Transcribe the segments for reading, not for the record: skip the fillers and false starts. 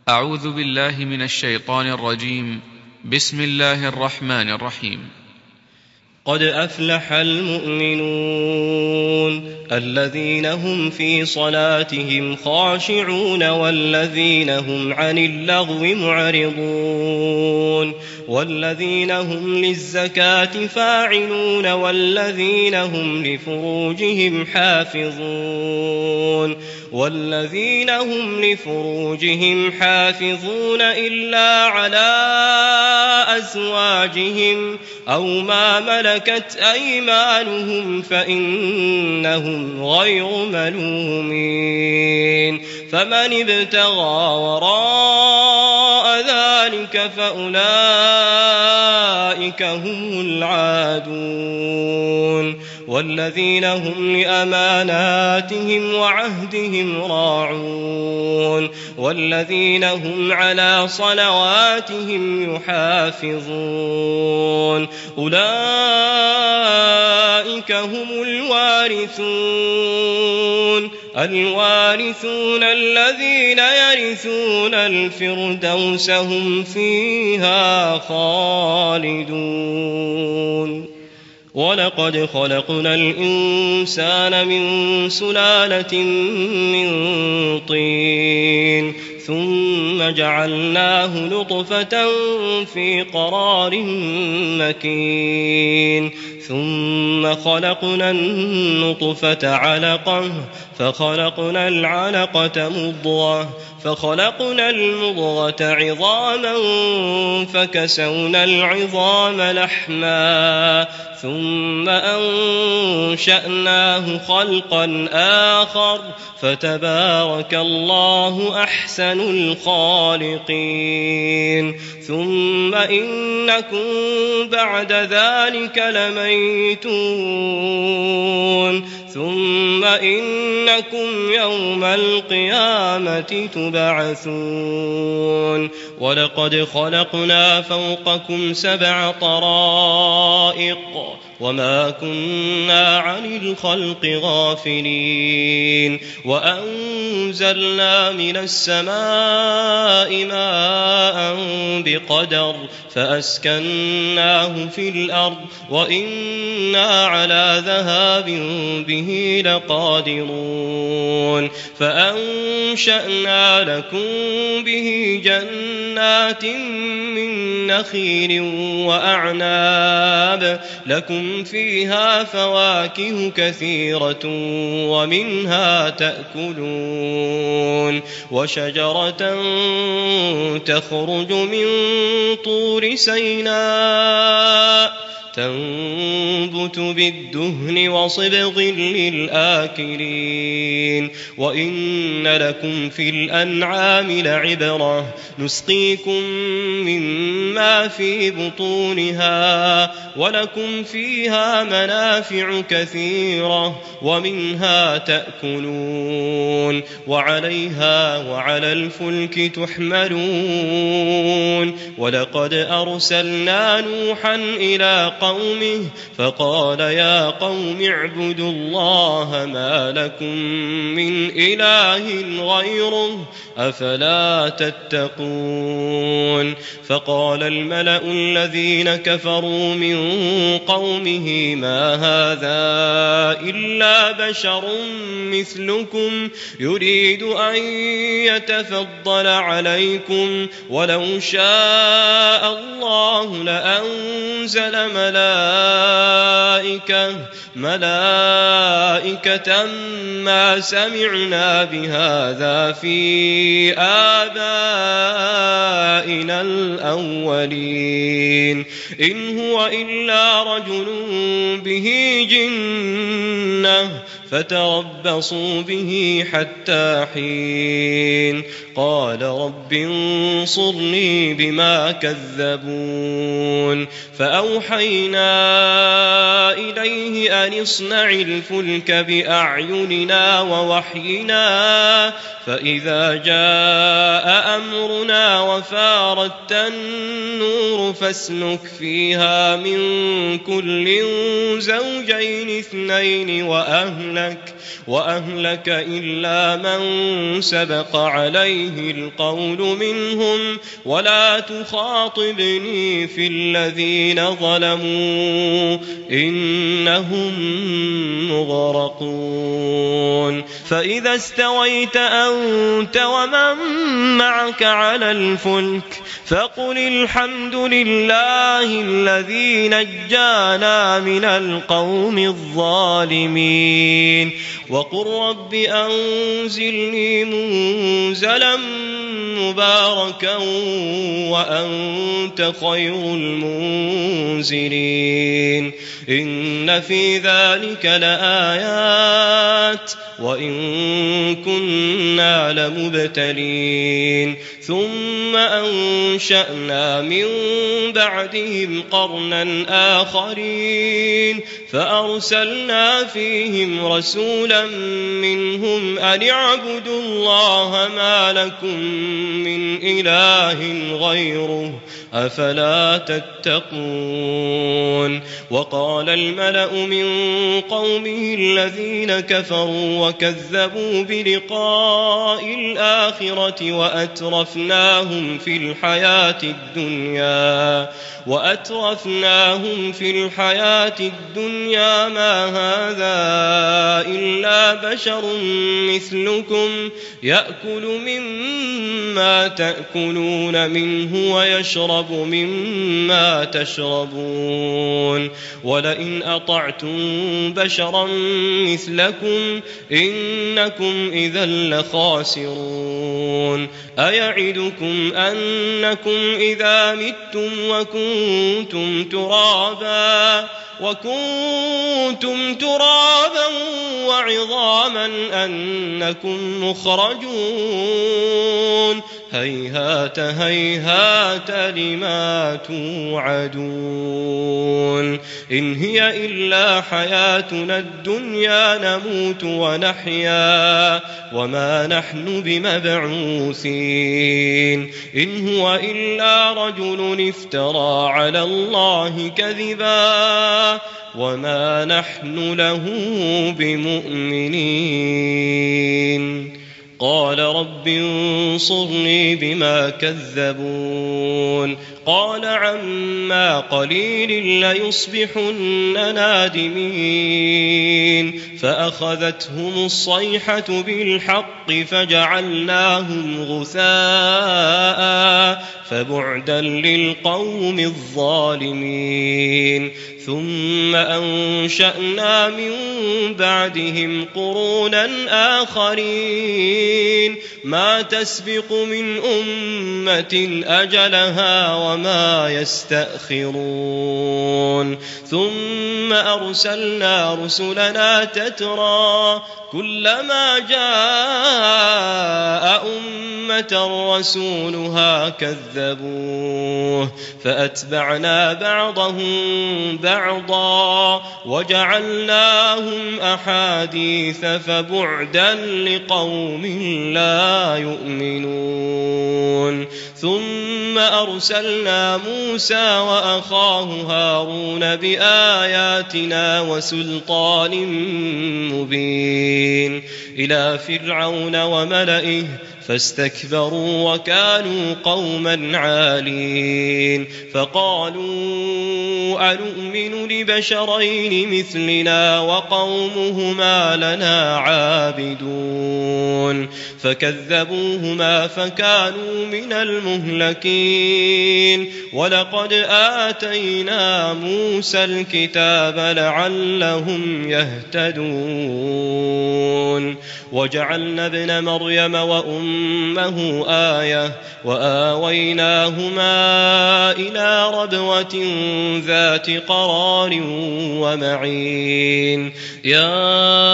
أعوذ بالله من الشيطان الرجيم. بسم الله الرحمن الرحيم. قد أفلح المؤمنون الذين هم في صلاتهم خاشعون والذين هم عن اللغو معرضون والذين هم للزكاة فاعلون والذين هم لفروجهم حافظون إلا على أزواجهم أو ما ملكت أيمانهم فإنهم غير ملومين فمن ابتغى وراء ذلك فأولئك هم العادون والذين هم لأماناتهم وعهدهم راعون والذين هم على صلواتهم يحافظون أولئك هم الوارثون الذين يرثون الفردوس هم فيها خالدون ولقد خلقنا الإنسان من سلالة من طين ثم جعلناه نطفة في قرار مكين ثم خلقنا النطفة علقة فخلقنا العلقة مضغة فخلقنا المضغة عظاما فكسونا العظام لحما ثم أنشأناه خلقا آخر فتبارك الله أحسن الخالقين ثم إنكم بعد ذلك لميتون ثم إنكم يوم القيامة تبعثون ولقد خلقنا فوقكم 7 طرائق وما كنا عن الخلق غافلين وأنزلنا من السماء ماء بقدر فأسكناه في الأرض وإنا على ذهاب به لقادرون فأنشأنا لكم به جنات من نخيل وأعناب لكم فيها فواكه كثيرة ومنها تأكلون وشجرة تخرج من طور سيناء تنبت بالدهن وصبغ للآكلين وإن لكم في الأنعام لعبرة نسقيكم مما في بطونها ولكم فيها منافع كثيرة ومنها تأكلون وعليها وعلى الفلك تحملون ولقد أرسلنا نوحا إلى قومه فقال يا قوم اعبدوا الله ما لكم من إله غيره أفلا تتقون فقال الملأ الذين كفروا من قومه ما هذا إلا بشر مثلكم يريد أن يتفضل عليكم ولو شاء الله لأنزل ملائكة ما سمعنا بهذا في آبائنا الأولين إن هو إلا رجل به جنة فتربصوا به حتى حين قال رب انصرني بما كذبون فأوحينا إليه أن اصنع الفلك بأعيننا ووحينا فإذا جاء أمرنا وفارت النور فاسلك فيها من كل زوجين 2 وأهلك إلا من سبق عليه القول منهم ولا تخاطبني في الذين ظلموا إنهم مغرقون فإذا استويت أنت ومن معك على الفلك فقل الحمد لله الذي نجانا من القوم الظالمين وقل رب أنزلني منزلا مباركا وأنت خير المنزلين إن في ذلك لآيات وإن كنا لمبتلين ثم أنشأنا من بعدهم قرنا آخرين فأرسلنا فيهم رسولا منهم أن اعبدوا الله ما لكم من إله غيره أفلا تتقون وقال الملأ من قومه الذين كفروا وكذبوا بلقاء الآخرة وأترفناهم في الحياة الدنيا ما هذا إلا بشر مثلكم يأكل مما تأكلون منه ويشرب مما تشربون ولئن أطعتم بشرا مثلكم إنكم إذا لخاسرون أيعدكم أنكم إذا متم وكنتم ترابا وعظاما أنكم مخرجون هيهات هيهات لما توعدون إن هي إلا حياتنا الدنيا نموت ونحيا وما نحن بمبعوثين إن هو إلا رجل افترى على الله كذبا وما نحن له بمؤمنين قال رب انصرني بما كذبون قال عما قليل ليصبحن نادمين فأخذتهم الصيحة بالحق فجعلناهم غثاء فبعدا للقوم الظالمين ثم أنشأنا من بعدهم قرونا آخرين ما تسبق من أمة أجلها وما يستأخرون ثم أرسلنا رسلنا تترى كلما جاء أمة رسولها كذبوه فأتبعنا بعضهم بعضا وجعلناهم أحاديث فبعدا لقوم لا يؤمنون ثم أرسلنا موسى وأخاه هارون بآياتنا وسلطان مبين إلى فرعون وملئه فاستكبروا وكانوا قوما عالين فقالوا أنؤمن لبشرين مثلنا وقومهما لنا عابدون فكذبوهما فكانوا من المهلكين ولقد آتينا موسى الكتاب لعلهم يهتدون وجعلنا ابن مريم وأمه آية وآويناهما إلى ربوة ذات قرار ومعين يا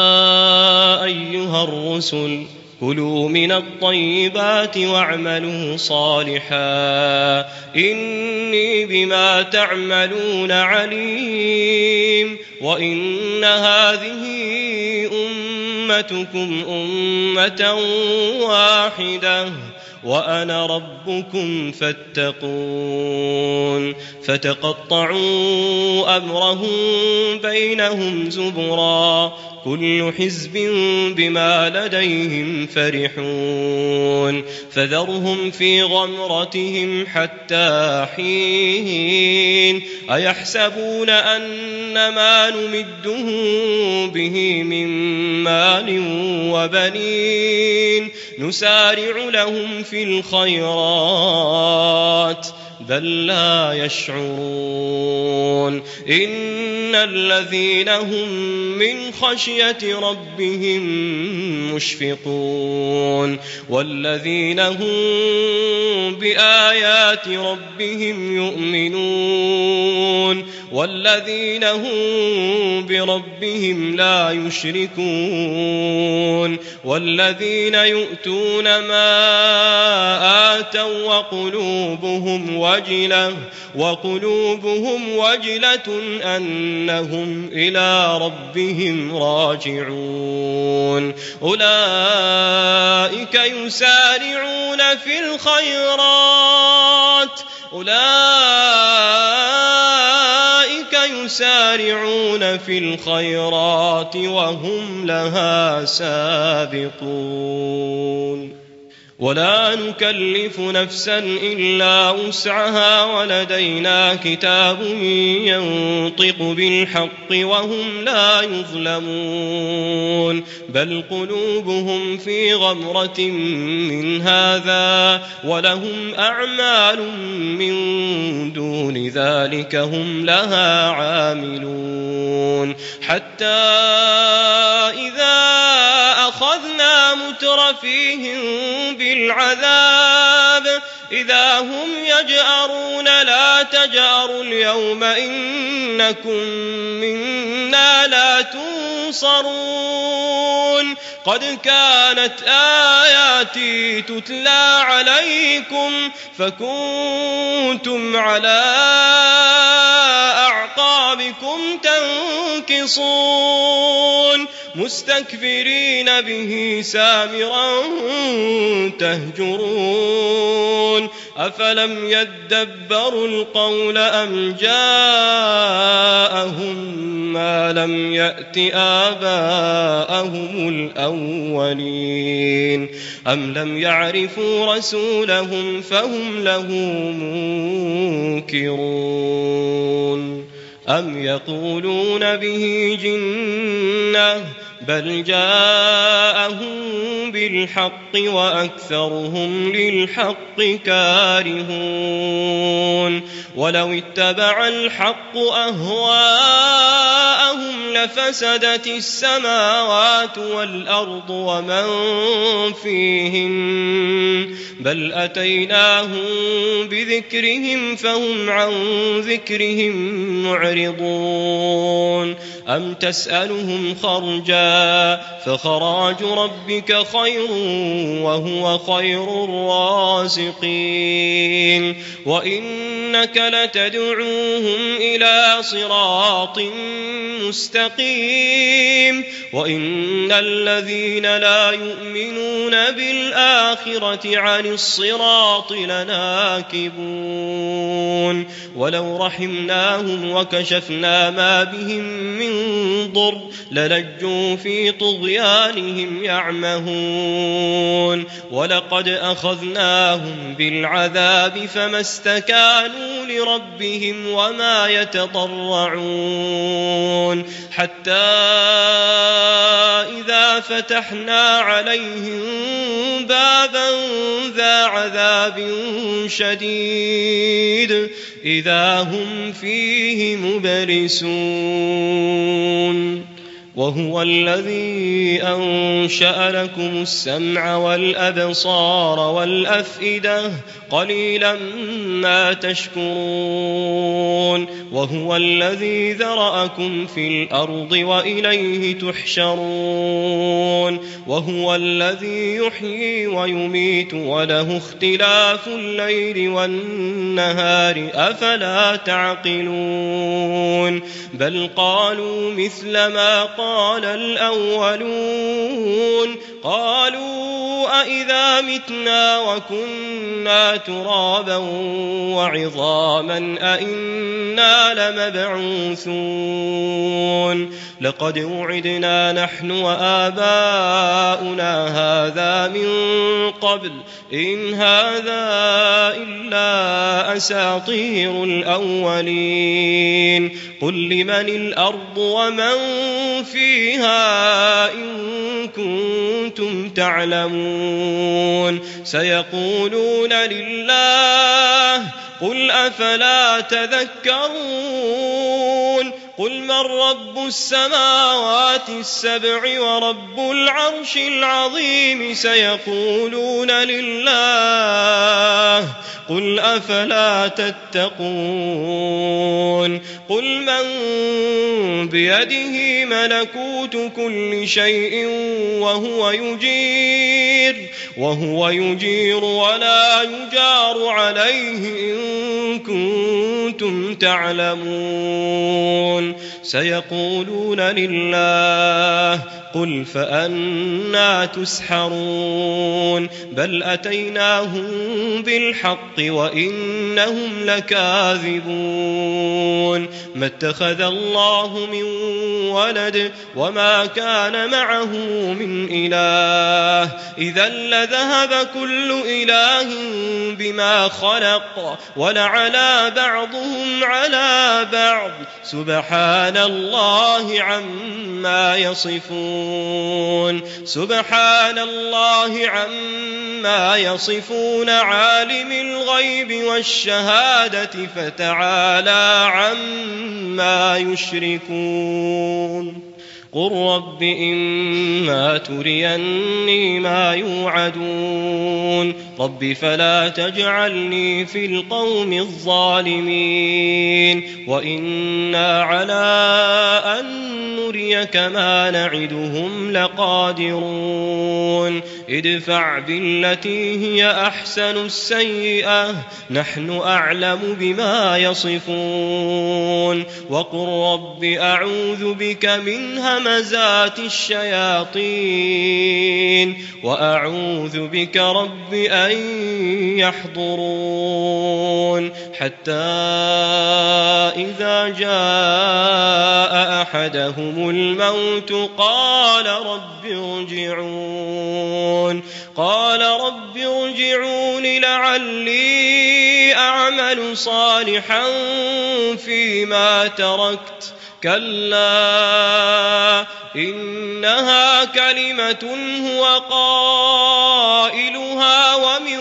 أيها الرسل كلوا من الطيبات واعملوا صالحا إني بما تعملون عليم وإن هذه أمتكم أمة واحدة وأنا ربكم فاتقون فتقطعوا أمرهم بينهم زبرا كل حزب بما لديهم فرحون فذرهم في غمرتهم حتى حين أيحسبون أن ما نمدهم به من مال وبنين نسارع لهم في الخيرات بل لا يشعرون إن الذين هم من خشية ربهم مشفقون والذين هم بآيات ربهم يؤمنون والذين هم بربهم لا يشركون والذين يؤتون ما آتوا وقلوبهم وجلة أنهم إلى ربهم راجعون أولئك يسارعون في الخيرات وهم لها سابقون ولا نكلف نفسا إلا وسعها ولدينا كتاب ينطق بالحق وهم لا يظلمون بل قلوبهم في غمرة من هذا ولهم أعمال من دون ذلك هم لها عاملون حتى إذا أخذنا مترفيهم بالعذاب إذا هم يجأرون لا تجأروا اليوم إنكم منا لا تنصرون قد كانت آياتي تتلى عليكم فكنتم على أعقابكم تنكصون مستكبرين به سامرا تهجرون أفلم يدبروا القول أم جاءهم ما لم يأت آباءهم الأولين أم لم يعرفوا رسولهم فهم له منكرون أم يقولون به جنة بل جاءهم بالحق وأكثرهم للحق كارهون ولو اتبع الحق أهواءهم لفسدت السماوات والأرض ومن فيهن بل أتيناهم بذكرهم فهم عن ذكرهم معرضون أم تسألهم خرجا فخراج ربك خير وهو خير الرازقين وإنك لتدعوهم إلى صراط مستقيم وإن الذين لا يؤمنون بالآخرة عن الصراط لناكبون ولو رحمناهم وكشفنا ما بهم من ضر للجوا في طغيانهم يعمهون ولقد أخذناهم بالعذاب فما استكانوا لربهم وما يتضرعون حتى إذا فتحنا عليهم بابا ذا عذاب شديد إذا هم فيه مبلسون وهو الذي أنشأ لكم السمع والأبصار والأفئدة قليلا ما تشكرون وهو الذي ذرأكم في الأرض وإليه تحشرون وهو الذي يحيي ويميت وله اختلاف الليل والنهار أفلا تعقلون بل قالوا مثل ما قال الأولون قالوا أإذا متنا وكنا ترابا وعظاما أإنا لمبعوثون لقد وعدنا نحن وآباؤنا هذا من قبل إن هذا إلا أساطير الأولين قل لمن الأرض ومن فيها إن كنتم تعلمون سيقولون لله قل أفلا تذكرون قل من رب السماوات السبع ورب العرش العظيم سيقولون لله قل أفلا تتقون قل من بيده ملكوت كل شيء وهو يجير ولا يجار عليه إن كنتم تعلمون سيقولون لله قل فأنى تسحرون بل أتيناهم بالحق وإنهم لكاذبون ما اتخذ الله من ولد وما كان معه من إله إذا لذهب كل إله بما خلق ولعلى بعضهم على بعض سبحان الله عما يصفون عالم الغيب والشهادة فتعالى عما يشركون قل رب إما تريني ما يوعدون رب فلا تجعلني في القوم الظالمين وإنا على أن نريك ما نعدهم لقادرون ادفع بالتي هي أحسن السيئة نحن أعلم بما يصفون وقل رب أعوذ بك من همزات الشياطين وأعوذ بك رب أن يحضرون حتى إذا جاء أحدهم الموت قال رب ارجعون لعلي أعمل صالحا فيما تركت كلا إنها كلمة هو قائلها ومن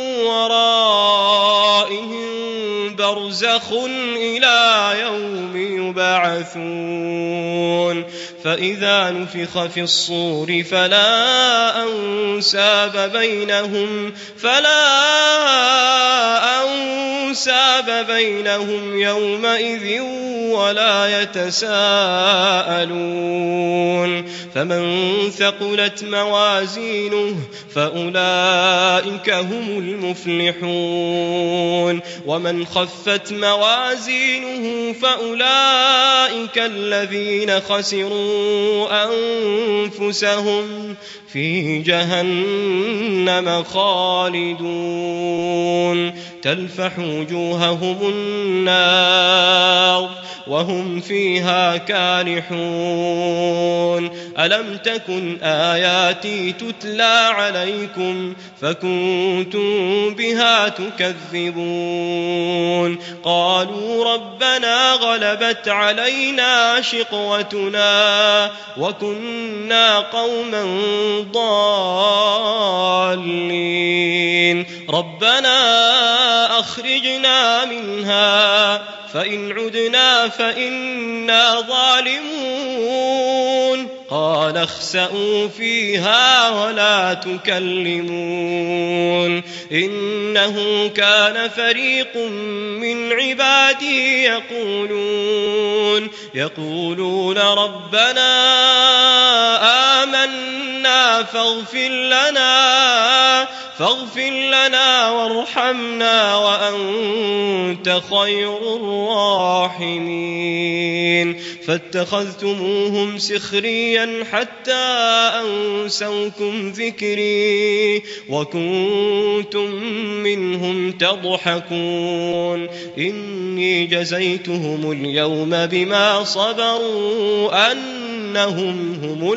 ورائهم برزخ إلى يوم يبعثون فإذا نفخ في الصور فلا أنساب بينهم يومئذ ولا يتساءلون فمن ثقلت موازينه فأولئك هم المفلحون ومن خفت موازينه فأولئك الذين خسروا أنفسهم في جهنم خالدون تلفح وجوههم النار وهم فيها كالحون ألم تكن آياتي تتلى عليكم فكنتم بها تكذبون قالوا ربنا غلبت علينا شقوتنا وكنا قوما ضالين ربنا أخرجنا منها فإن عدنا فإنا ظالمون قال اخسئوا فيها ولا تكلمون إنه كان فريق من عبادي يقولون ربنا آمنا فاغفر فاغفر لنا وارحمنا وأنت خير الراحمين فاتخذتموهم سخريا حتى أنسوكم ذكري وكنتم منهم تضحكون إني جزيتهم اليوم بما صبروا أنهم هم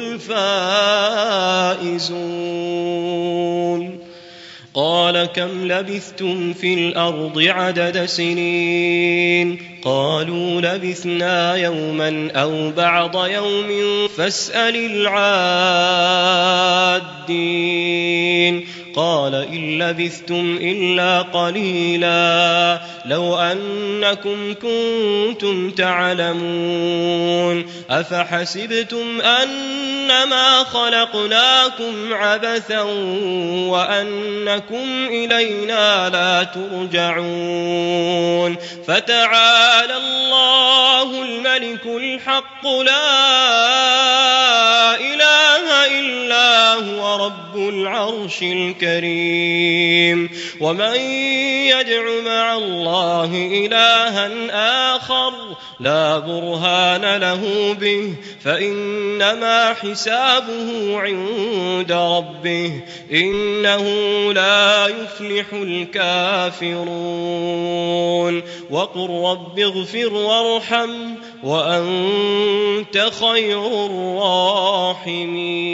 الفائزون قال كم لبثتم في الأرض عدد سنين قالوا لبثنا يوما أو بعض يوم فاسأل العادين قال إن لبثتم إلا قليلا لو أنكم كنتم تعلمون أفحسبتم أنما خلقناكم عبثا وأنكم إلينا لا ترجعون فتعالى الله الملك الحق لا إله إلا هو رب العرش الكريم ومن يدع مع الله إلها آخر لا برهان له به فإنما حسابه عند ربه إنه لا يفلح الكافرون وقل رب اغفر وارحم وأنت خير الراحمين